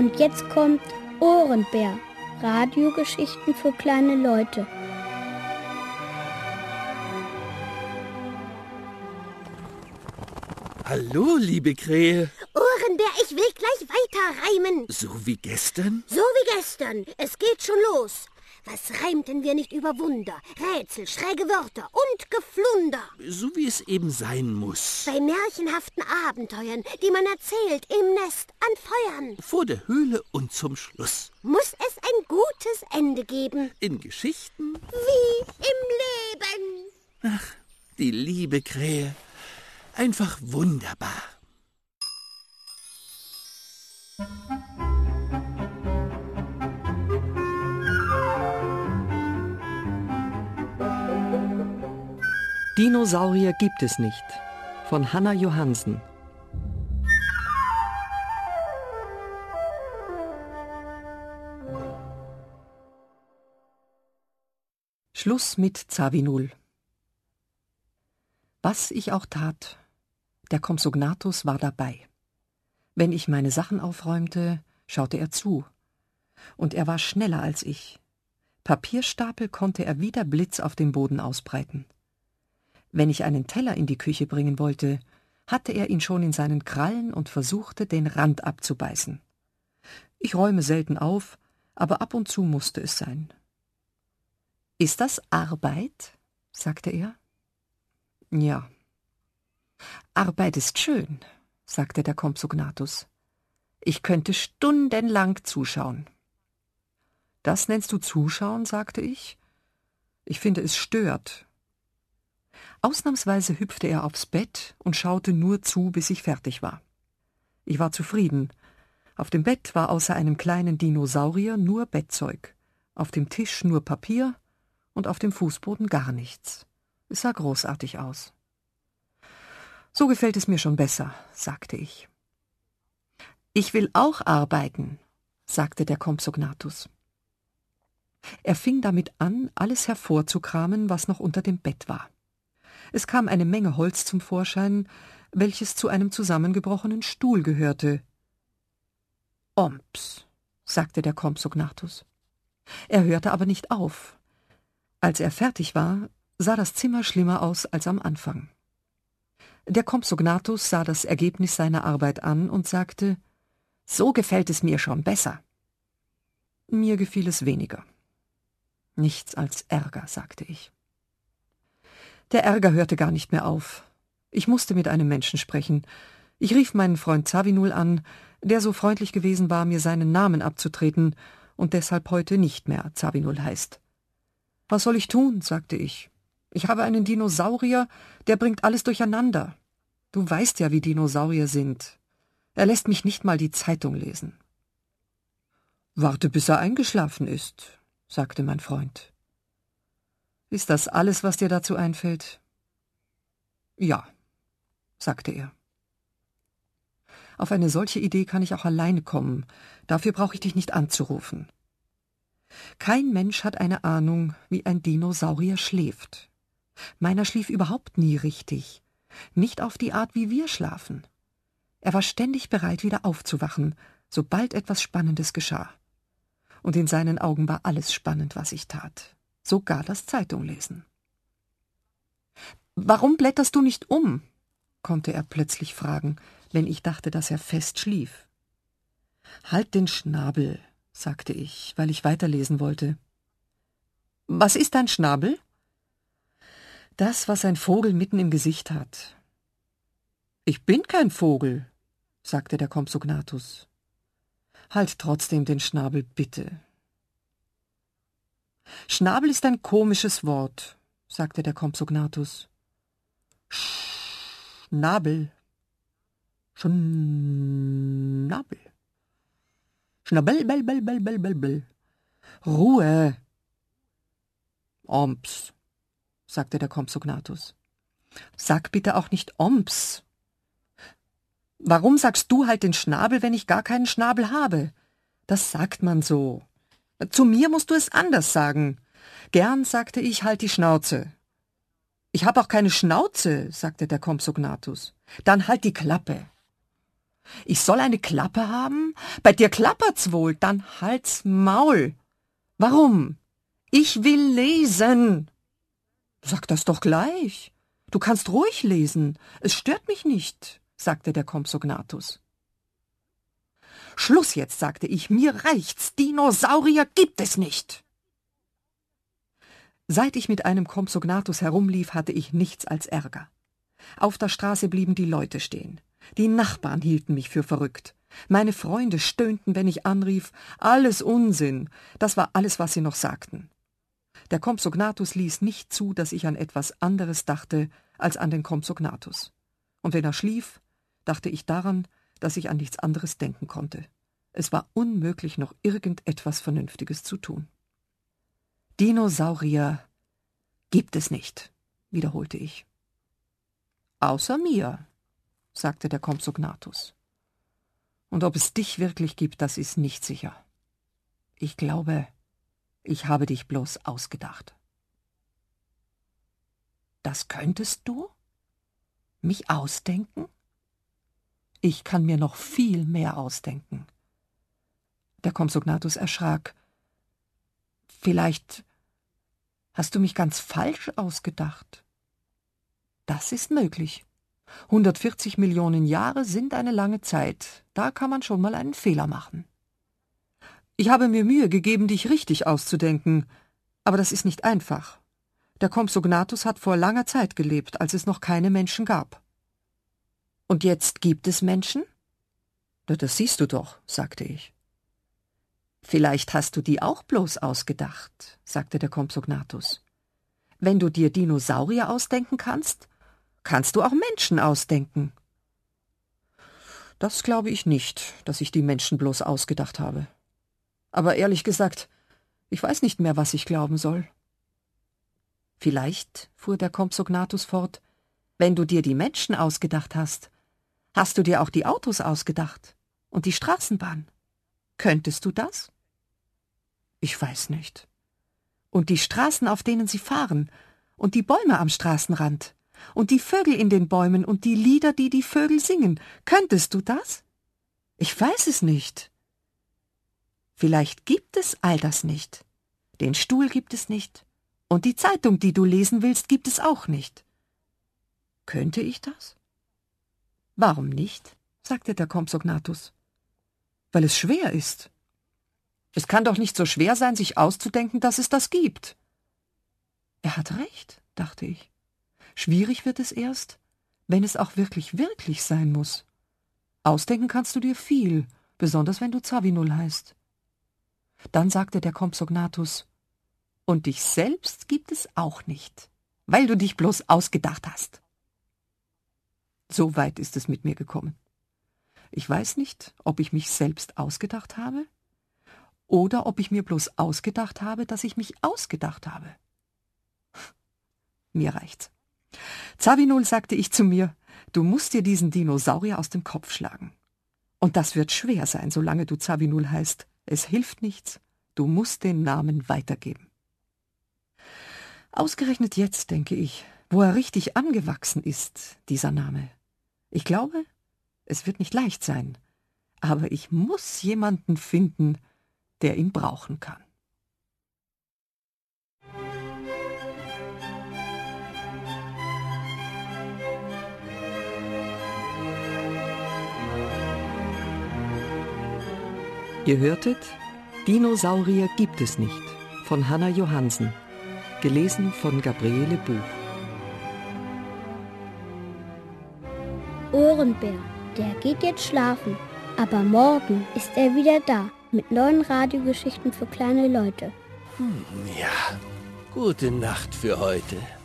Und jetzt kommt Ohrenbär. Radiogeschichten für kleine Leute. Hallo, liebe Krähe. Ohrenbär, ich will gleich weiter reimen. So wie gestern? So wie gestern. Es geht schon los. Was reimten wir nicht über Wunder, Rätsel, schräge Wörter und Geflunder? So wie es eben sein muss. Bei märchenhaften Abenteuern, die man erzählt im Nest an Feuern. Vor der Höhle und zum Schluss. Muss es ein gutes Ende geben? In Geschichten? Wie im Leben. Ach, die liebe Krähe. Einfach wunderbar. Dinosaurier gibt es nicht. Von Hanna Johansen. Schluss mit Zawinul. Was ich auch tat, der Compsognathus war dabei. Wenn ich meine Sachen aufräumte, schaute er zu. Und er war schneller als ich. Papierstapel konnte er wie der Blitz auf dem Boden ausbreiten. Wenn ich einen Teller in die Küche bringen wollte, hatte er ihn schon in seinen Krallen und versuchte, den Rand abzubeißen. Ich räume selten auf, aber ab und zu musste es sein. »Ist das Arbeit?« sagte er. »Ja.« »Arbeit ist schön«, sagte der Compsognathus. »Ich könnte stundenlang zuschauen.« »Das nennst du Zuschauen?«, sagte ich. »Ich finde, es stört.« Ausnahmsweise hüpfte er aufs Bett und schaute nur zu, bis ich fertig war. Ich war zufrieden. Auf dem Bett war außer einem kleinen Dinosaurier nur Bettzeug, auf dem Tisch nur Papier und auf dem Fußboden gar nichts. Es sah großartig aus. »So gefällt es mir schon besser«, sagte ich. »Ich will auch arbeiten«, sagte der Compsognathus. Er fing damit an, alles hervorzukramen, was noch unter dem Bett war. Es kam eine Menge Holz zum Vorschein, welches zu einem zusammengebrochenen Stuhl gehörte. »Omps«, sagte der Compsognathus. Er hörte aber nicht auf. Als er fertig war, sah das Zimmer schlimmer aus als am Anfang. Der Compsognathus sah das Ergebnis seiner Arbeit an und sagte, »So gefällt es mir schon besser.« Mir gefiel es weniger. »Nichts als Ärger«, sagte ich. Der Ärger hörte gar nicht mehr auf. Ich musste mit einem Menschen sprechen. Ich rief meinen Freund Zawinul an, der so freundlich gewesen war, mir seinen Namen abzutreten und deshalb heute nicht mehr Zawinul heißt. »Was soll ich tun?«, sagte ich. »Ich habe einen Dinosaurier, der bringt alles durcheinander. Du weißt ja, wie Dinosaurier sind. Er lässt mich nicht mal die Zeitung lesen.« »Warte, bis er eingeschlafen ist«, sagte mein Freund. »Ist das alles, was dir dazu einfällt?« »Ja«, sagte er. »Auf eine solche Idee kann ich auch alleine kommen. Dafür brauche ich dich nicht anzurufen. Kein Mensch hat eine Ahnung, wie ein Dinosaurier schläft. Meiner schlief überhaupt nie richtig. Nicht auf die Art, wie wir schlafen. Er war ständig bereit, wieder aufzuwachen, sobald etwas Spannendes geschah. Und in seinen Augen war alles spannend, was ich tat. Sogar das Zeitunglesen. »Warum blätterst du nicht um?«, konnte er plötzlich fragen, wenn ich dachte, dass er fest schlief. »Halt den Schnabel«, sagte ich, weil ich weiterlesen wollte. »Was ist ein Schnabel?« »Das, was ein Vogel mitten im Gesicht hat.« »Ich bin kein Vogel«, sagte der Compsognathus. »Halt trotzdem den Schnabel, bitte.« »Schnabel ist ein komisches Wort«, sagte der Compsognathus. »Schnabel. Schnabel. Schnabel, bell, bell, bell, bell, bell, bell. Ruhe!« »Omps«, sagte der Compsognathus. »Sag bitte auch nicht Omps. Warum sagst du halt den Schnabel, wenn ich gar keinen Schnabel habe? Das sagt man so. Zu mir musst du es anders sagen. Gern, sagte ich, halt die Schnauze.« »Ich habe auch keine Schnauze«, sagte der Compsognathus. »Dann halt die Klappe.« Ich soll eine Klappe haben? Bei dir klappert's wohl, dann halt's Maul. Warum? Ich will lesen. Sag das doch gleich. Du kannst ruhig lesen. Es stört mich nicht, sagte der Compsognathus. Schluss jetzt, sagte ich, mir reicht's. Dinosaurier gibt es nicht. Seit ich mit einem Compsognathus herumlief, hatte ich nichts als Ärger. Auf der Straße blieben die Leute stehen. Die Nachbarn hielten mich für verrückt. Meine Freunde stöhnten, wenn ich anrief, alles Unsinn. Das war alles, was sie noch sagten. Der Compsognathus ließ nicht zu, dass ich an etwas anderes dachte als an den Compsognathus. Und wenn er schlief, dachte ich daran, dass ich an nichts anderes denken konnte. Es war unmöglich, noch irgendetwas Vernünftiges zu tun. Dinosaurier gibt es nicht, wiederholte ich. Außer mir, sagte der Compsognathus. Und ob es dich wirklich gibt, das ist nicht sicher. Ich glaube, ich habe dich bloß ausgedacht. Das könntest du? Mich ausdenken? Ich kann mir noch viel mehr ausdenken. Der Compsognathus erschrak. Vielleicht hast du mich ganz falsch ausgedacht. Das ist möglich. 140 Millionen Jahre sind eine lange Zeit. Da kann man schon mal einen Fehler machen. Ich habe mir Mühe gegeben, dich richtig auszudenken, aber das ist nicht einfach. Der Compsognathus hat vor langer Zeit gelebt, als es noch keine Menschen gab. Und jetzt gibt es Menschen? Das siehst du doch, sagte ich. Vielleicht hast du die auch bloß ausgedacht, sagte der Compsognathus. Wenn du dir Dinosaurier ausdenken kannst, kannst du auch Menschen ausdenken. Das glaube ich nicht, dass ich die Menschen bloß ausgedacht habe. Aber ehrlich gesagt, ich weiß nicht mehr, was ich glauben soll. Vielleicht, fuhr der Compsognathus fort, wenn du dir die Menschen ausgedacht hast, hast du dir auch die Autos ausgedacht und die Straßenbahn. Könntest du das? Ich weiß nicht. Und die Straßen, auf denen sie fahren, und die Bäume am Straßenrand, und die Vögel in den Bäumen und die Lieder, die die Vögel singen. Könntest du das? Ich weiß es nicht. Vielleicht gibt es all das nicht. Den Stuhl gibt es nicht. Und die Zeitung, die du lesen willst, gibt es auch nicht. Könnte ich das? Warum nicht? Sagte der Compsognathus. Weil es schwer ist. Es kann doch nicht so schwer sein, sich auszudenken, dass es das gibt. Er hat recht, dachte ich. Schwierig wird es erst, wenn es auch wirklich sein muss. Ausdenken kannst du dir viel, besonders wenn du Zawinul heißt. Dann sagte der Compsognathus, und dich selbst gibt es auch nicht, weil du dich bloß ausgedacht hast. So weit ist es mit mir gekommen. Ich weiß nicht, ob ich mich selbst ausgedacht habe oder ob ich mir bloß ausgedacht habe, dass ich mich ausgedacht habe. Mir reicht's. Zawinul, sagte ich zu mir, du musst dir diesen Dinosaurier aus dem Kopf schlagen. Und das wird schwer sein, solange du Zawinul heißt. Es hilft nichts, du musst den Namen weitergeben. Ausgerechnet jetzt, denke ich, wo er richtig angewachsen ist, dieser Name. Ich glaube, es wird nicht leicht sein, aber ich muss jemanden finden, der ihn brauchen kann. Ihr hörtet Dinosaurier gibt es nicht von Hanna Johansen, gelesen von Gabriele Buch. Ohrenbär, der geht jetzt schlafen, aber morgen ist er wieder da mit neuen Radiogeschichten für kleine Leute. Ja, gute Nacht für heute.